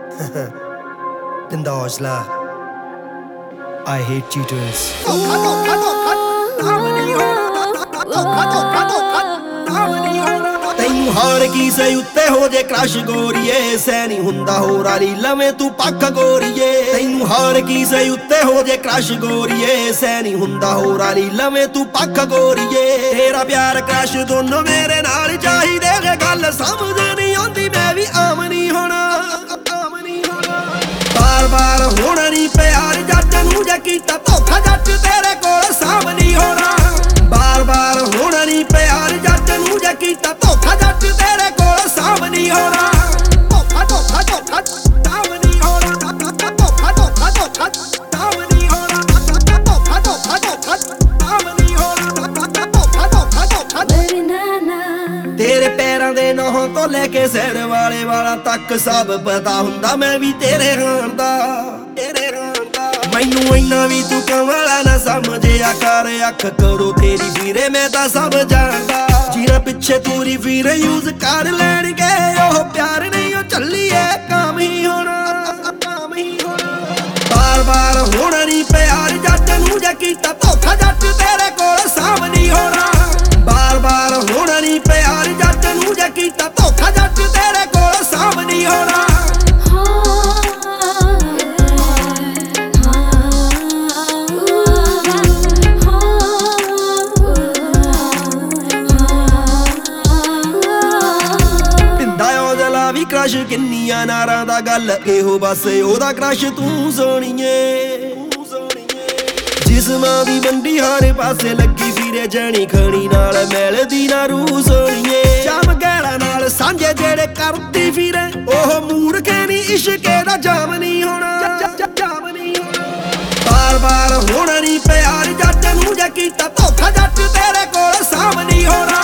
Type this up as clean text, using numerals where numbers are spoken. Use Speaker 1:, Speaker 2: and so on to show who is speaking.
Speaker 1: Tindosla, I hate cheaters. ਤੈਨੂੰ ਹਾਰ ਕੀ ਸੇ ਉੱਤੇ ਹੋ ਜੇ ਕ੍ਰਸ਼ ਗੋਰੀਏ ਸੈ ਨਹੀਂ ਹੁੰਦਾ ਹੋਰ ਵਾਲੀ ਲਵੇਂ ਤੂੰ ਪੱਖ ਗੋਰੀਏ ਤੈਨੂੰ ਹਾਰ ਕੀ ਸੇ ਉੱਤੇ ਹੋ ਜੇ ਕ੍ਰਸ਼ ਗੋਰੀਏ ਸੈ ਨਹੀਂ ਹੁੰਦਾ ਹੋਰ ਵਾਲੀ ਲਵੇਂ ਤੂੰ ਪੱਖ ਗੋਰੀਏ ਤੇਰਾ ਪਿਆਰ ਕ੍ਰਸ਼ ਦੋਨੋਂ ਮੇਰੇ ਨਾਲ ਚਾਹੀਦੇ ਵੇ ਗੱਲ ਸਮਝ ਨਹੀਂ ਆਉਂਦੀ ਮੈਂ ਵੀ ਆਮ ਨਹੀਂ ਹੋਣਾ ਬਾਰ ਬਾਰ ਹੋਣਾ ਨਹੀਂ ਪਿਆਰ ਜੱਟ ਨੂੰ ਜੇ ਕੀਤਾ ਧੋਖਾ ਜੱਟ ਤੇਰੇ ਕੋਲ ਸਾਂਭ ਨਹੀਂ ਹੋਣਾ ਬਾਰ ਬਾਰ ਹੋਣਾ ਨਹੀਂ ਪਿਆਰ ਜੱਟ ਨੂੰ ਜੇ ਕੀਤਾ ਧੋਖਾ ਜੱਟ ਤੇਰੇ ਕੋਲ ਸਾਂਭ ਨਹੀਂ ਹੋਣਾ ਧੋਖਾ ਧੋਖਾ ਧੋਖਾ ਸਾਂਭ ਨਹੀਂ ਹੋਣਾ ਧੋਖਾ ਧੋਖਾ ਧੋਖਾ ਸਾਂਭ ਨਹੀਂ ਹੋਣਾ ਧੋਖਾ ਧੋਖਾ ਧੋਖਾ ਸਾਂਭ ਨਹੀਂ ਹੋਣਾ ਧੋਖਾ ਧੋਖਾ ਧੋਖਾ ਤੇਰੇ ਪੈਰਾਂ ਦੇ ਨੋਹਾਂ ਤੋਂ ਲੈ ਕੇ ਸਿਰ ਵਾਲੇ ਵਾਲਾਂ ਤੱਕ ਸਭ ਪਤਾ ਹੁੰਦਾ ਮੈਂ ਵੀ ਤੇਰੇ ਹਾਣ ਦਾ ਮੈਨੂੰ ਇੰਨਾ ਵੀ ਤੂੰ ਕਮਲਾ ਨਾ ਸਮਝਿਆ ਕਰ ਅੱਖ ਕਰੋ ਤੇਰੀ ਵੀਰੇ ਮੈਂ ਤਾਂ ਸਭ ਜਾਣਦਾ ਜਿਹਨਾਂ ਪਿੱਛੇ ਤੂਰੀ ਵੀਰੇ ਯੂਜ਼ ਕਰ ਲੈਣਗੇ ਉਹ ਪਿਆਰ ਨਹੀਂ ਉਹ ਚੱਲੀਏ ਕੰਮ ਹੀ ਹੋਣਾ ਬਾਰ ਬਾਰ ਹੋਣਾ ਨਹੀਂ ਪਿਆਰ ਜੱਟ ਨੂੰ ਜੇ ਕੀਤਾ ਧੋਖਾ ਜੱਟ ਤੇਰੇ ਕੋਲ ਸਾਂਭ ਨਹੀਂ ਹੋਣਾ ਬਾਰ ਬਾਰ ਹੋਣਾ ਨਹੀਂ ਪਿਆਰ ਜੱਟ ਨੂੰ ਜੇ ਕੀਤਾ ਧੋਖਾ ਜੱਟ ਤੇਰੇ ਕੋਲ ਸਾਂਭ ਨਹੀਂ ਹੋਣਾ ਕ੍ਰਸ਼ ਕਿੰਨੀਆਂ ਨਾਰਾਂ ਦਾ ਗੱਲ ਇਹੋ ਬਸ ਉਹਦਾ ਕ੍ਰਸ਼ ਤੂੰ ਸੋਣੀਏ ਜਿਸਮਾਂ ਦੀ ਮੰਡੀ ਹਰ ਪਾਸੇ ਲੱਗੀ ਫਿਰੇ ਜਣੀ ਖਣੀ ਨਾਲ ਮਿਲਦੀ ਨਾ ਰੂਹ ਸੋਣੀਏ ਜਾਮ ਗਹਿਲਾ ਨਾਲ ਸਾਂਝੇ ਜਿਹੜੇ ਕਰਦੀ ਫਿਰੇ ਉਹ ਮੂਰਖੇ ਨਹੀਂ ਇਸ਼ਕੇ ਦਾ ਜਾਮ ਨਹੀਂ ਹੋਣਾ ਬਾਰ ਬਾਰ ਹੋਣਾ ਨਹੀਂ ਪਿਆਰ ਜੱਟ ਨੂੰ ਜੇ ਕੀਤਾ ਧੋਖਾ ਜੱਟ ਤੇਰੇ ਕੋਲ ਸਾਂਭ ਨਹੀਂ ਹੋਣਾ